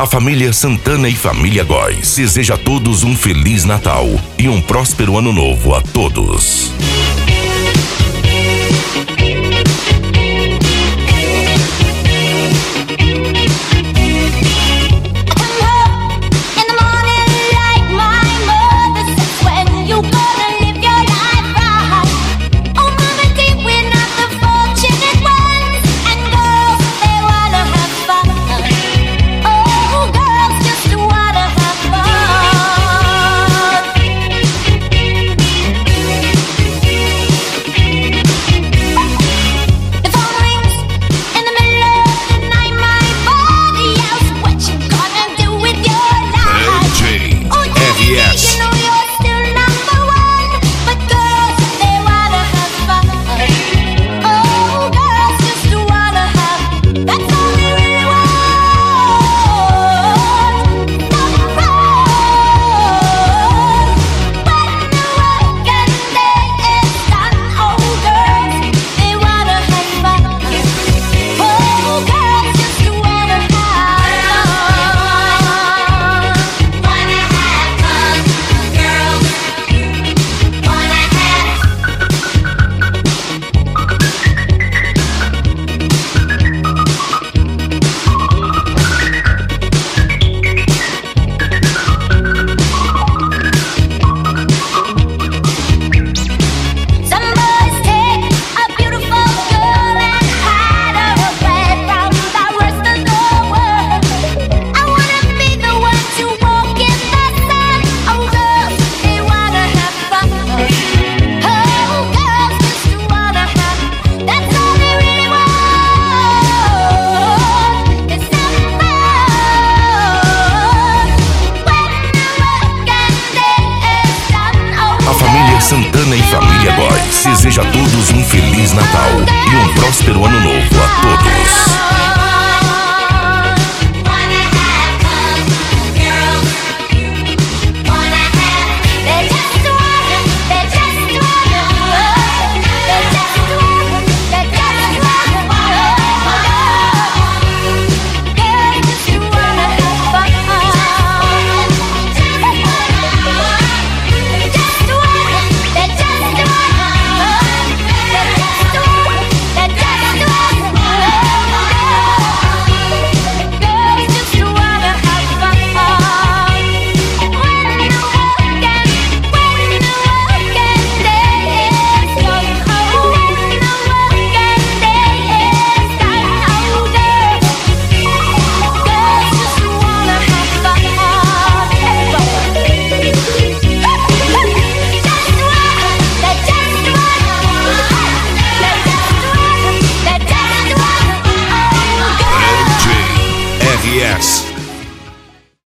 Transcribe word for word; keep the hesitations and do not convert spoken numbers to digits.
A família Santana e família Góes deseja a todos um Feliz Natal e um próspero Ano Novo a todos. Santana e família Góes deseja a todos um Feliz Natal e um próspero Ano Novo a todos.